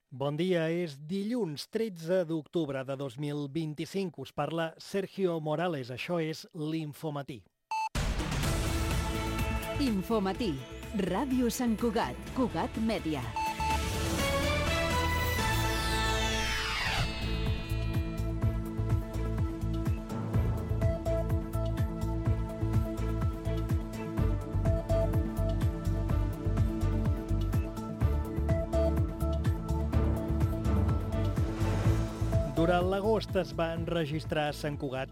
Bon dia, és dilluns 13 d'octubre de 2025. Us parla Sergio Morales, això és l'Infomatí. Infomatí, Ràdio Sant Cugat, Cugat Mèdia. Durant l'agost es van registrar a Sant Cugat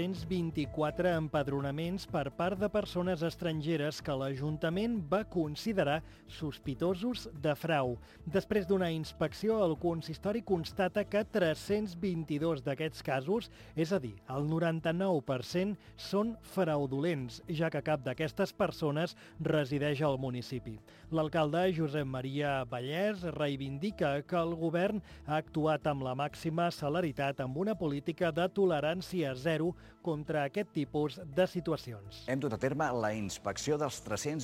324 empadronaments per part de persones estrangeres que l'Ajuntament va considerar sospitosos de frau. Després d'una inspecció, el consistori constata que 322 d'aquests casos, és a dir, el 99%, són fraudulents, ja que cap d'aquestes persones resideix al municipi. L'alcalde Josep Maria Vallès reivindica que el govern ha actuat amb la màxima celeritat amb una política de tolerància zero contra aquest tipus de situacions. Hem dut a terme la inspecció dels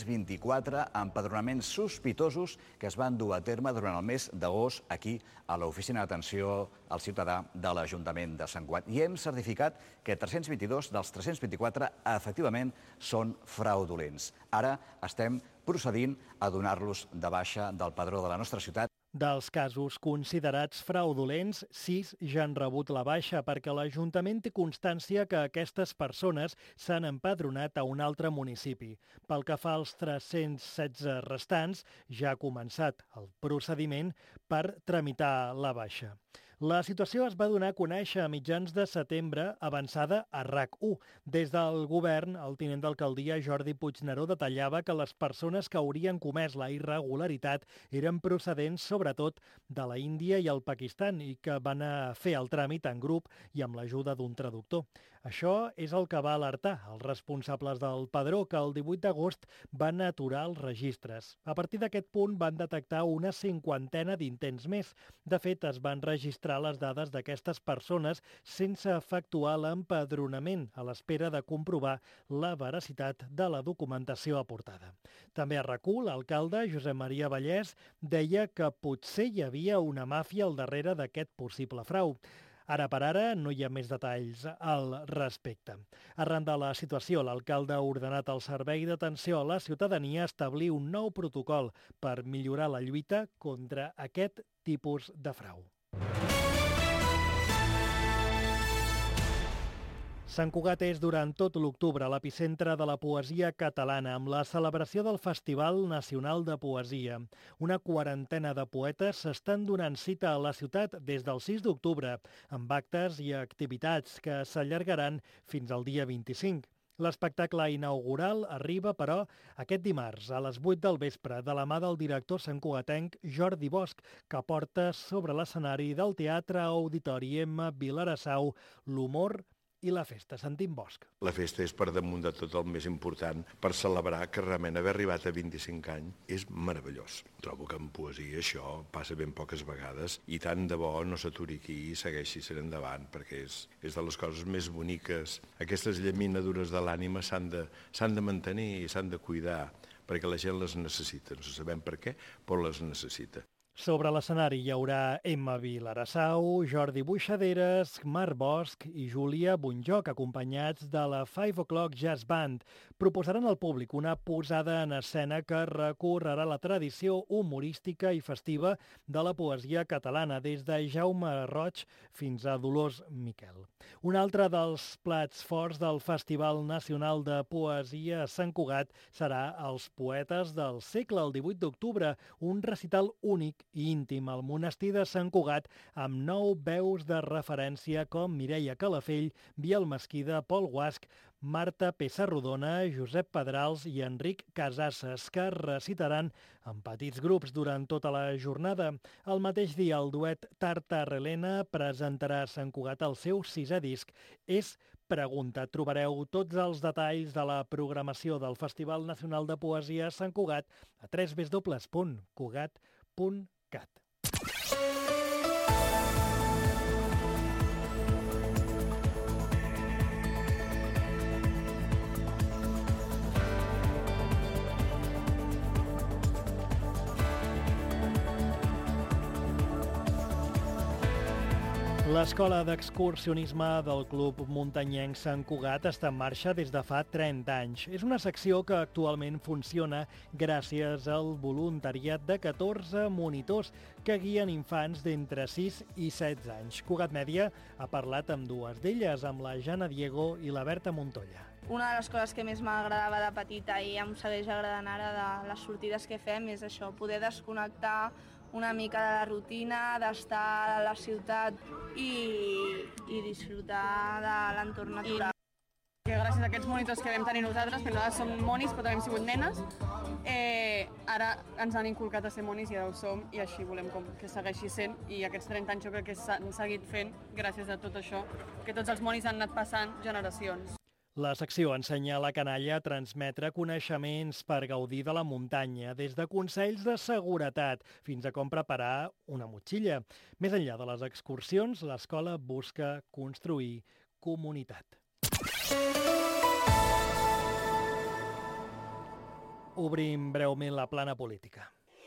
324 empadronaments sospitosos que es van dur a terme durant el mes d'agost aquí a l'Oficina d'Atenció al Ciutadà de l'Ajuntament de Sant Cugat. I hem certificat que 322 dels 324 efectivament són fraudulents. Ara estem procedint a donar-los de baixa del padró de la nostra ciutat. Dels casos considerats fraudulents, 6 ja han rebut la baixa perquè l'Ajuntament té constància que aquestes persones s'han empadronat a un altre municipi. Pel que fa als 316 restants, ja ha començat el procediment per tramitar la baixa. La situació es va donar a conèixer a mitjans de setembre, avançada a RAC1. Des del govern, el tinent d'alcaldia Jordi Puigneró detallava que les persones que haurien comès la irregularitat eren procedents sobretot de la Índia i el Pakistan i que van a fer el tràmit en grup i amb l'ajuda d'un traductor. Això és el que va alertar els responsables del padró, que el 18 d'agost van aturar els registres. A partir d'aquest punt van detectar una cinquantena d'intents més. De fet, es van registrar les dades d'aquestes persones sense efectuar l'empadronament a l'espera de comprovar la veracitat de la documentació aportada. També a RAC1, l'alcalde Josep Maria Vallès deia que potser hi havia una màfia al darrere d'aquest possible frau. Ara per ara no hi ha més detalls al respecte. Arran de la situació, l'alcalde ha ordenat al Servei d'Atenció a la Ciutadania establir un nou protocol per millorar la lluita contra aquest tipus de frau. Sant Cugat és durant tot l'octubre l'epicentre de la poesia catalana amb la celebració del Festival Nacional de Poesia. Una quarantena de poetes s'estan donant cita a la ciutat des del 6 d'octubre, amb actes i activitats que s'allargaran fins al dia 25. L'espectacle inaugural arriba, però, aquest dimarts a les 8 del vespre de la mà del director santcugatenc Jordi Bosch, que porta sobre l'escenari del Teatre Auditori M. Vilassau l'humor i la festa. Sentim Bosch. La festa és per damunt de tot el més important per celebrar que realment haver arribat a 25 anys és meravellós. Trobo que en poesia això passa ben poques vegades i tant de bo no s'aturi aquí i segueixi sent endavant perquè és de les coses més boniques. Aquestes llaminadures de l'ànima s'han de mantenir i s'han de cuidar perquè la gent les necessita. No sabem per què, però les necessita. Sobre l'escenari hi haurà Emma Vilassau, Jordi Buixaderes, Marc Bosch i Júlia Bunjoc, acompanyats de la 5 O'Clock Jazz Band. Proposaran al públic una posada en escena que recorrerà la tradició humorística i festiva de la poesia catalana, des de Jaume Roig fins a Dolors Miquel. Un altre dels plats forts del Festival Nacional de Poesia a Sant Cugat serà Els Poetes del Segle, el 18 d'octubre, un recital únic i íntim al monestir de Sant Cugat amb 9 veus de referència com Mireia Calafell, Biel Mesquida, Pol Guasch, Marta Pessarrodona, Josep Pedrals i Enric Casasses, que recitaran en petits grups durant tota la jornada. El mateix dia, el duet Tartarelena presentarà a Sant Cugat el seu 6è disc. És Pregunta. Trobareu tots els detalls de la programació del Festival Nacional de Poesia a Sant Cugat a www.cugat.cat. L'escola d'excursionisme del Club Muntanyenc Sant Cugat està en marxa des de fa 30 anys. És una secció que actualment funciona gràcies al voluntariat de 14 monitors que guien infants d'entre 6 i 16 anys. Cugat Mèdia ha parlat amb dues d'elles, amb la Jana Diego i la Berta Montoya. Una de les coses que més m'agradava de petita i em segueix agradant ara de les sortides que fem és això, poder desconnectar una mica de la rutina, d'estar a la ciutat i disfrutar de l'entorn natural. Que gràcies a aquests monitors que vam tenir nosaltres, que nosaltres som monis però també hem sigut nenes, ara ens han inculcat a ser monis i ara ho som i així volem que segueixi sent, i aquests 30 anys jo crec que s'han seguit fent gràcies a tot això, que tots els monis han anat passant generacions. La secció ensenya a la canalla a transmetre coneixements per gaudir de la muntanya, des de consells de seguretat fins a com preparar una motxilla. Més enllà de les excursions, l'escola busca construir comunitat. Obrim breument la plana política.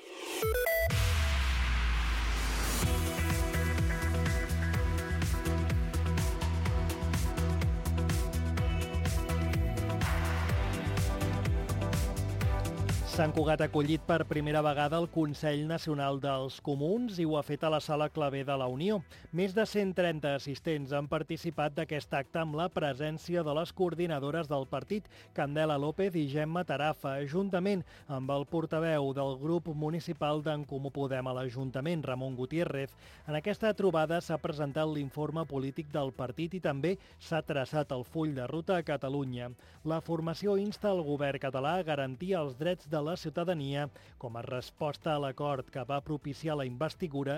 Sant Cugat ha acollit per primera vegada el Consell Nacional dels Comuns i ho ha fet a la Sala Clavé de la Unió. Més de 130 assistents han participat d'aquest acte amb la presència de les coordinadores del partit, Candela López i Gemma Tarafa, juntament amb el portaveu del grup municipal d'en Comú Podem a l'Ajuntament, Ramon Gutiérrez. En aquesta trobada s'ha presentat l'informe polític del partit i també s'ha traçat el full de ruta a Catalunya. La formació insta el govern català a garantir els drets de la ciutadania com a resposta a l'acord que va propiciar la investidura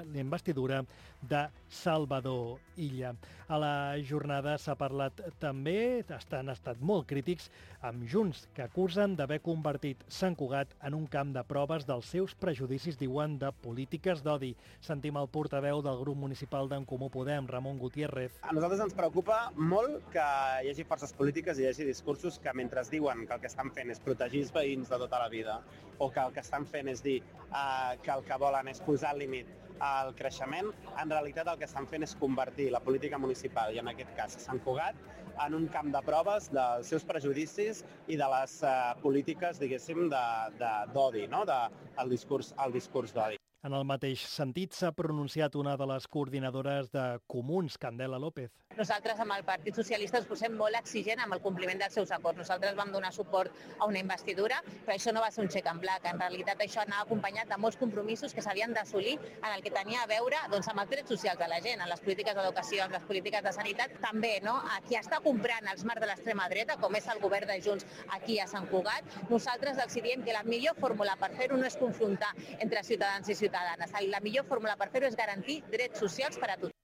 de Salvador Illa. A la jornada s'ha parlat també, han estat molt crítics, amb Junts, que acusen d'haver convertit Sant Cugat en un camp de proves dels seus prejudicis, diuen, de polítiques d'odi. Sentim el portaveu del grup municipal d'en Comú Podem, Ramon Gutiérrez. A nosaltres ens preocupa molt que hi hagi forces polítiques i hi hagi discursos que mentre diuen que el que estan fent és protegir els veïns de tota la vida o que el que estan fent és dir que el que volen és posar el límit al creixement, en realitat el que estan fent és convertir la política municipal, i en aquest cas Sant Cugat, en un camp de proves dels seus prejudicis i de les polítiques, diguéssim, d'odi, no? El discurs d'odi. En el mateix sentit s'ha pronunciat una de les coordinadores de Comuns, Candela López. Nosaltres amb el Partit Socialista ens posem molt exigent amb el compliment dels seus acords. Nosaltres vam donar suport a una investidura, però això no va ser un xec en blanc. En realitat això anava acompanyat de molts compromisos que s'havien d'assolir en el que tenia a veure amb els drets socials de la gent, en les polítiques d'educació, en les polítiques de sanitat. També a qui està comprant els marcs de l'extrema dreta, com és el govern de Junts aquí a Sant Cugat, nosaltres els diem que la millor fórmula per fer-ho no és confrontar entre ciutadans i ciutadanes. La millor fórmula per fer-ho és garantir drets socials per a tothom.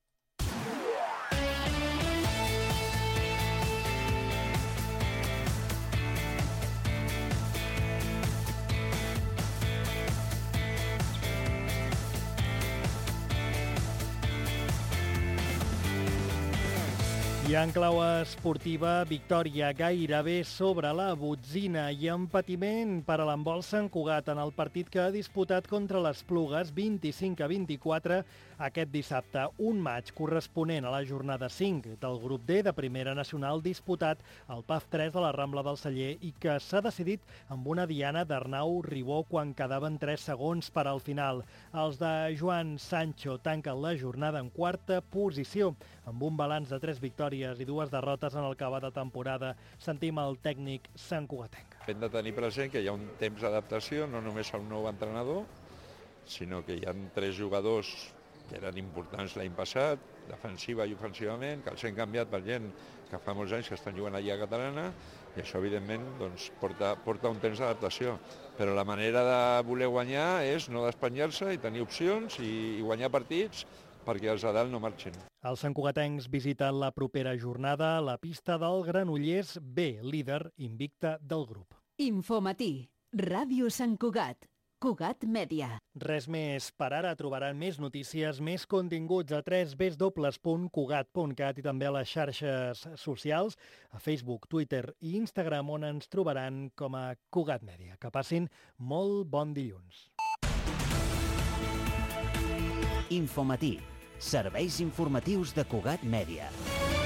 I en clau esportiva, victòria gairebé sobre la botzina i empatiment per a l'handbol Sant Cugat en el partit que ha disputat contra les Plugues 25-24 aquest dissabte. Un maig corresponent a la jornada 5 del grup D de Primera Nacional disputat al PAF 3 de la Rambla del Celler i que s'ha decidit amb una diana d'Arnau Ribó quan quedaven 3 segons per al final. Els de Joan Sancho tanquen la jornada en quarta posició amb un balanç de 3 victòries i 2 derrotes en el que va de temporada. Sentim el tècnic santcugatenc. Hem de tenir present que hi ha un temps d'adaptació, no només a un nou entrenador, sinó que hi ha 3 jugadors que eren importants l'any passat, defensiva i ofensivament, que els hem canviat per gent que fa molts anys que estan jugant a Lliga Catalana, i això, evidentment, porta un temps d'adaptació. Però la manera de voler guanyar és no despenjar-se i tenir opcions i guanyar partits perquè els de dalt no marxin. Els santcugatencs visiten la propera jornada a la pista del Granollers B, líder invicta del grup. Infomatí, Ràdio Sant Cugat, Cugat Mèdia. Res més per ara. Trobaran més notícies, més continguts a www.cugat.cat i també a les xarxes socials, a Facebook, Twitter i Instagram, on ens trobaran com a Cugat Mèdia. Que passin molt bon dilluns. Infomatí, Serveis informatius de Cugat Mèdia.